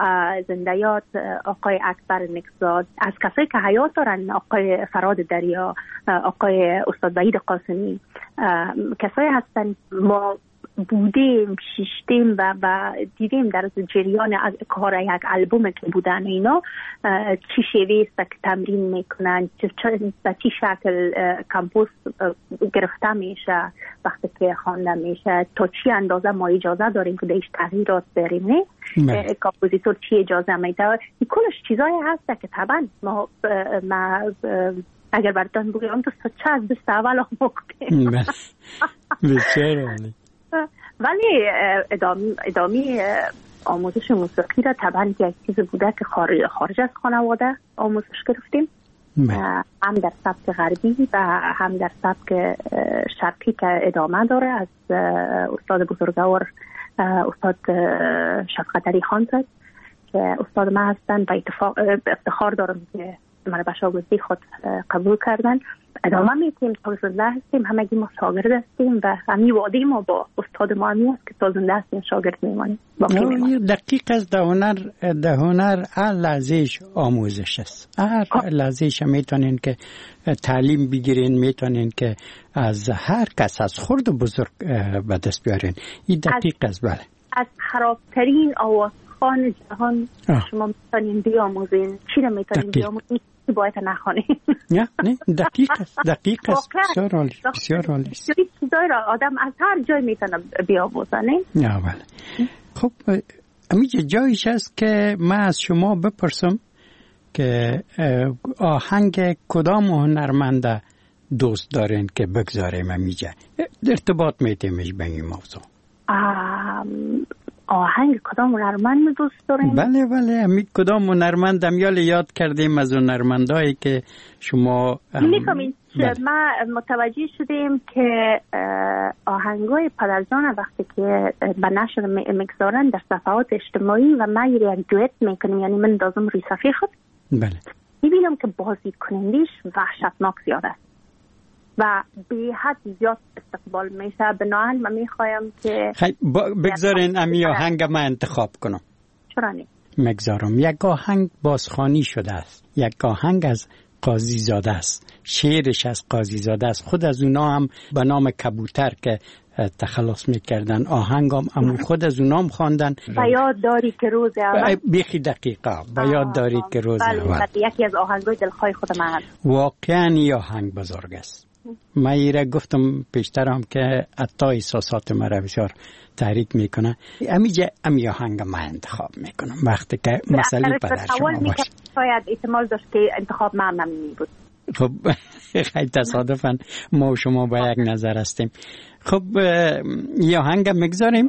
زندیات آقای اکبر نکزاد، از کسایی که حیات دارن آقای فراد دریا، آقای استاد وحید قاسمی، کسایی هستن ما بودیم شیشتیم و, و دیدیم در جریان از کار یک البوم که بودن اینا چی شیوه است که تمرین میکنن، به چی شکل کمپوز گرفته میشه وقتی که خوانده میشه، تا چی اندازه ما اجازه داریم که دیش تغییرات بریم. نه کمپوزیتور چی اجازه میده، این کلش چیزایی هست که طبعا ما, ما اگر براتون بگم تو چه از دست اول آموختیم بسیار عالی. ولی ادامه ادامه آموزش موسیقی را طبعا یک چیز بوده که خارج, خارج از خانواده آموزش گرفتیم، هم در سبک غربی و هم در سبک شرقی که ادامه داره از استاد بزرگوار استاد شفقت علی خان زاد که استاد ما هستن و افتخار دارم که من به شاگردی خود قبول کردن. ادامه میتیم تا زنده هستیم، همگی ما شاگرد هستیم و همی وعده ما با استاد ما همی است که تا زنده هستیم شاگرد میمانیم. دقیق از ده هنر ده هنر هر لحظهش آموزش است. هر لحظهش میتونین که تعلیم بگیرین، میتونین که از هر کس از خرد و بزرگ به دست بیارین. این دقیق است. بله از خرابترین آوازخوان جهان آه. شما میتونین بیاموزین. چی رو میتونین بیاموزین؟ باید نخوانیم. نه نه دقیق است، دقیق است. بسیار عالی، بسیار عالی. چیزایی را آدم از هر جای میتونه بیاموزه. نه بله. خب امیجه جایش است که من از شما بپرسم که آهنگ کدام هنرمنده دوست دارین که بگذاریم امیجه ارتباط میتیمش به این موضوع؟ آهنگ کدام هنرمند دوست داریم؟ بله بله امی کدام هنرمند هم یاد کردیم از هنرمندایی که شما میکنیم. ما متوجه شدیم که آهنگای پدرجان وقتی که به نشر میگذارن در صفحات اجتماعی و ما یک دویت میکنیم، یعنی من دازم روی صفحه خود بله میبینم که بازی کنندیش وحشتناک زیاد است و به حد زیاد استقبال میشه. بنابراین من میخوایم که خیلی بگذارین امی آهنگ من انتخاب کنم. چرا نه؟ مگذارم. یک آهنگ بازخوانی شده است، یک آهنگ از قاضی زاده است، شعرش از قاضی زاده است. خود از اونا هم به نام کبوتر که تخلص میکردن آهنگ هم امو خود از اونا هم خواندن. با یاد داری که روز اول بیخی دقیقه با یاد داری که روز اول یکی از آهنگای دلخواه خود من هست. واقعا این آهنگ بزرگ است. من ایره گفتم پیشترم که حتی احساسات مرا بسیار تحریک میکنه. امیجه امی آهنگ من انتخاب میکنم وقتی که مسئله پدر شما باشه. شاید احتمال داشت که انتخاب من ممنونی بود. خب خیلی تصادفاً ما و شما با یک نظر هستیم. خب یه آهنگ میگذاریم.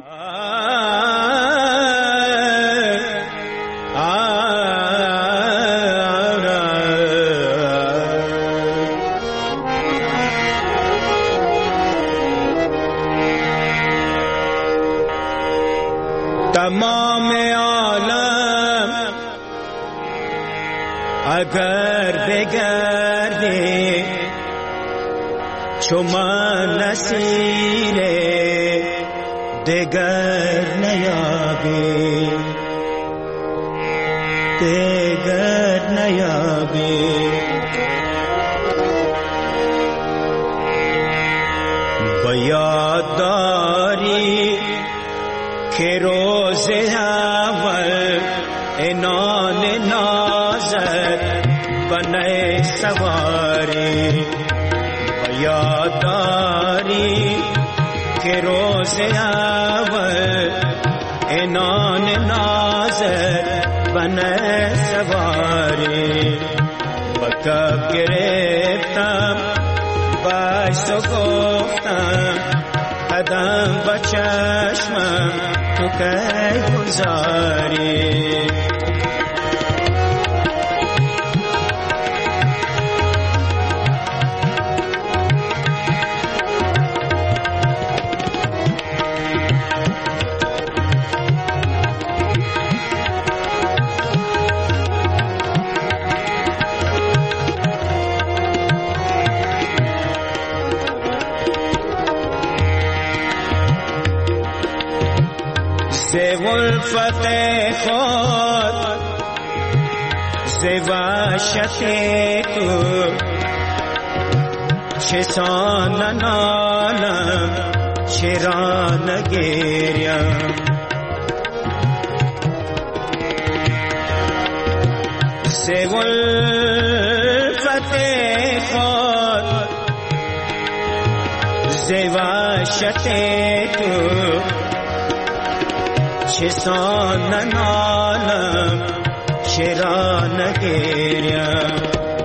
تمام عالم اگر بگردی چو من نسیر دگر نیابی دگر نیابی و یاد داری که روز اول انان نازد بنای سواری و یاد داری که روز اول انان نازد بنای سواری و کب گرفتم باش تو گفتم قدم با چشمم تو کی گذاری ولفت خود ز وحشت تو چسان ننالم چرا نگریم ز ولفت خود ز وحشت تو چسان ننالم چرا نگریم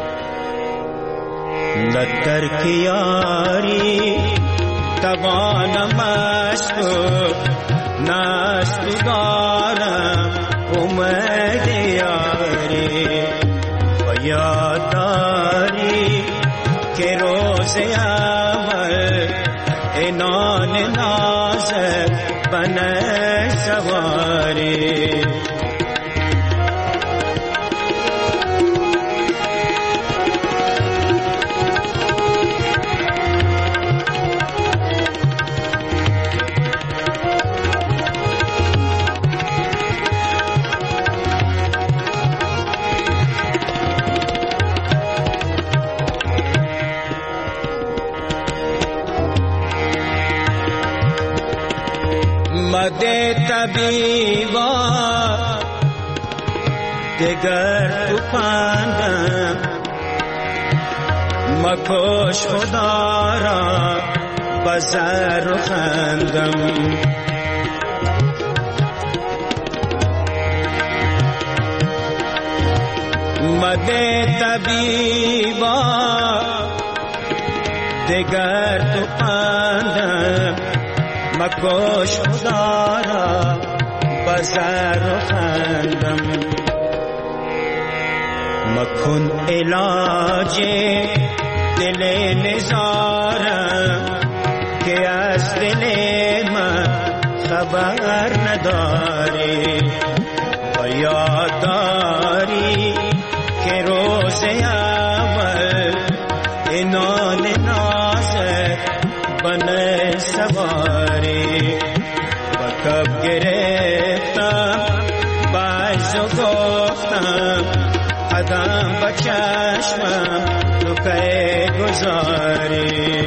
نه ترک یاری توانم از تو نه از تو دارم امید یاری و یاد داری که روز اول انان نازد بنای سواری مده طبیبا دگر تو پندم مکش خدا را بزر و خندم مده طبیبا دگر تو پندم مکش خدا را بزر و خندم مکن علاج دل نزارم که از دل من خبر نداری و یاد داری که روز اول انان نازد بنای سواری و کب گرفتم باز و گفتم قدم با چشمم تو که گذاری.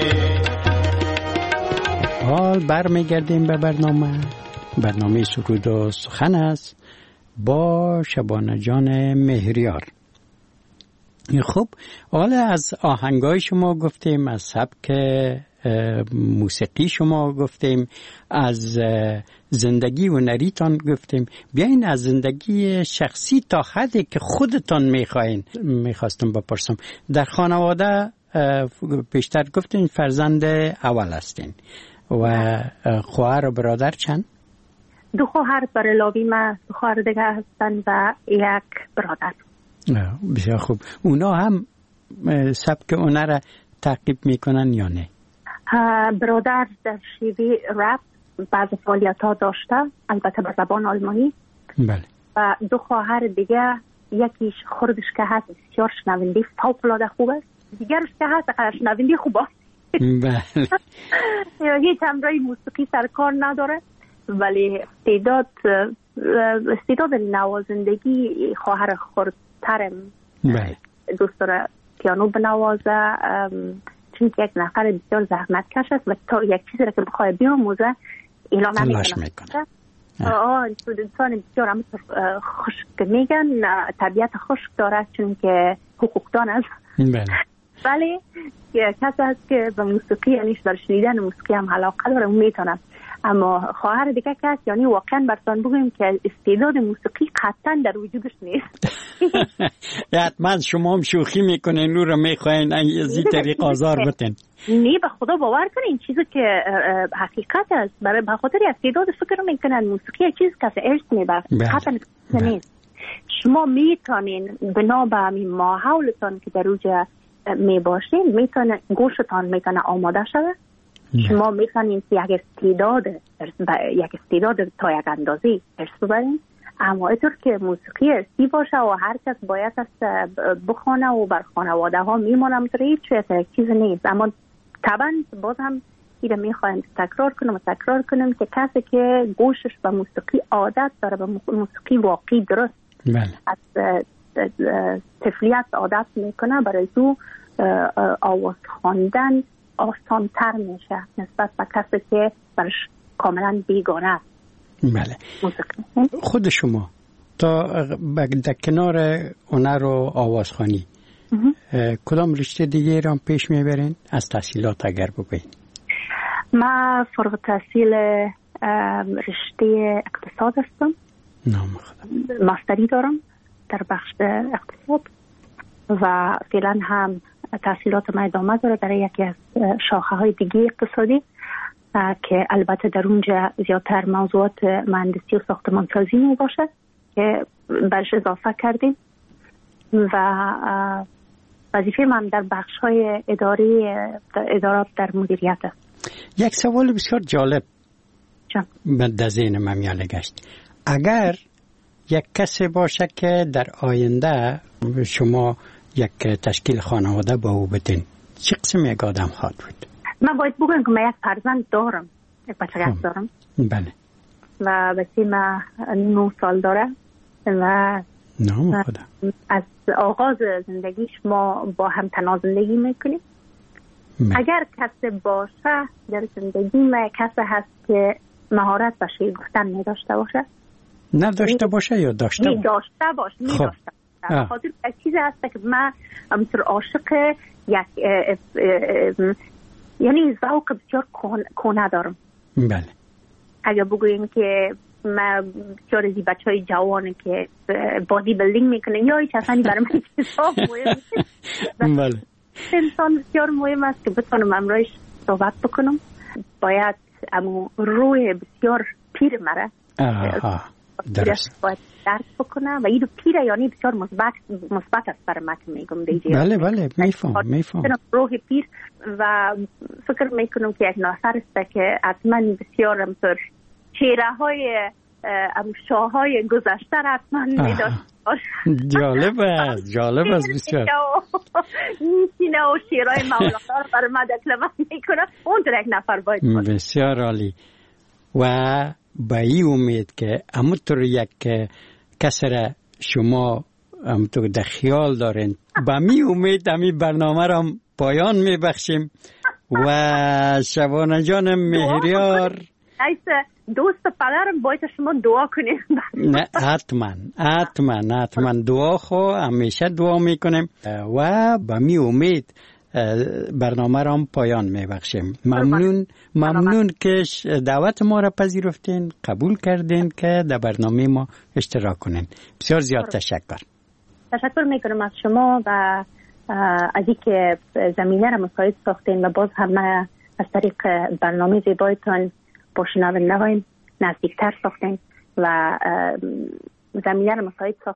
حال برمیگردیم به برنامه برنامه سرود و سخن است با شبانه جان مهریار. خب حالا از آهنگای شما گفتیم، از سبک موسیقی شما گفتیم، از زندگی هنریتان گفتیم. بیاین از زندگی شخصی تا حدی که خودتان میخواین میخواستم بپرسم. در خانواده بیشتر گفتین فرزند اول هستین و خواهر و برادر چند؟ دو خواهر برای من، دو خواهر دیگه هستن و یک برادر. بسیار خوب. اونا هم سبک هنر را تعقیب میکنن یا نه؟ برادر در شیوه رپ بعض فعالیت ها داشته، البته به زبان آلمانی. بله. و دو خواهر دیگه یکیش خردش که هست بسیار شنونده فوق‌العاده خوب است، دیگرش که هست اقدر شنونده خوب است. هیچ امرای موسیقی سرکار نداره، ولی استعداد استعداد نوازندگی خواهر خردترم دوست داره پیانو بنوازه، چون که یک نفر بسیار زحمت کش است و تا یک چیزی را که بخواه بیاموزه اعلام نمیکنه. آه انسان بسیار همونطور خشک میگن طبیعت خشک داره چون که حقوقدان است. ولی کسی هست که به موسیقی یعنی در شنیدن موسیقی هم علاقه داره اون میتونه. اما خواهر دیگه کس یعنی واقعا براتون بگویم که استعداد موسیقی قطعا در وجودش نیست. حتما شما هم شوخی میکنین رو میخواین از این طریق آزار بتین. نه به خدا باور کنین چیزی که حقیقت است، برای بخاطر استعداد فکر میکنن موسیقی چیز که ارث میبره قطعا نیست. شما میتونین بنا به همین ماحولتان که در اوجه میباشین میتونه گوشتان میتونه آماده شده. شما میتونین یک استعداد یک استعداد تا یک اندازی ارث ببرین، اما اینطور که موسیقی ارثی باشه و هر کس باید است بخونه و بر خانواده ها میمونه مثل هیچ چیز نیست. اما طبعا باز هم ایره میخوایم تکرار کنم و تکرار کنم که کسی که گوشش به موسیقی عادت داره، به موسیقی واقعی درست از طفلیت عادت میکنه، برای او آواز خواندن آسان تر میشه نسبت به کسی که برش کاملا بیگانه است. بله. خود شما تا در کنار هنر و آوازخوانی کدام رشته دیگه را پیش میبرین؟ از تحصیلات اگر بگوین. من فارغ التحصیل رشته اقتصاد هستم. نام خدا. ماستری دارم در بخش اقتصاد و فعلا هم تحصیلات ما ادامه داره در یکی از شاخه های دیگه اقتصادی که البته در اونجا زیادتر موضوعات مهندسی و ساختمانسازی می باشه که برش اضافه کردیم و وظیفه من در بخش های اداری ادارات در مدیریت است. یک سوال بسیار جالب در ذهن من میاله گشت. اگر یک کسی باشه که در آینده شما یک تشکیل خانواده با او بدین، چه قسم یک آدم خواهد بود؟ من باید بگویم که من یک فرزند دارم، یک بچه دارم. بله. و بچه من نه سال داره و نام خدا. از آغاز زندگیش ما با هم تنها زندگی میکنیم. بله. اگر کسی باشه در زندگی ما کسی هست که مهارت به شعر گفتن نداشته باشه، نداشته باشه یا داشته باشه؟ داشته باشه، نداشته باشه. خاطر یک چیز هست که من همینطور عاشق یک یعنی ذوق بسیار کهنه دارم. بله. اگر بگوییم که من بسیار از بچه های جوانه که بادی بلدینگ میکنن یا هیچ اصلا برای من چیزها مهم بله. انسان بسیار مهم است که بتونم امرایش صحبت بکنم. باید امو روی بسیار پیر مره درست باید درک بکنه و این پیره یعنی بسیار مثبت مثبت است برای من که میگم دیگه. بله بله میفهم میفهم روح پیر و فکر میکنم که یک ناصر است که حتما بسیار همطور چهره های شاه های گذشته را حتما میداشت. جالب است جالب است بسیار. سینه و شیرهای مولانا رو برای من دکلمه میکنه، اون در یک نفر باید باید. بسیار عالی. و با این امید که همونطور یک کسی را شما همونطور در خیال دارین، با می امید همی برنامه را پایان می بخشیم و شبانه جان مهریار دوست پدرم باید شما دعا کنیم. نه حتما حتما حتما دعا خو همیشه دعا میکنیم و با می امید برنامه را هم پایان میبخشیم. ممنون ممنون که دعوت ما را پذیرفتین، قبول کردین که در برنامه ما اشتراک کنین. بسیار زیاد تشکر. تشکر میکنم از شما و از اینکه زمینه را مساعد ساختین و باز هم از طریق برنامه زیبایتان با شنونده های نزدیکتر ساختین و زمینه را مساعد ساختین.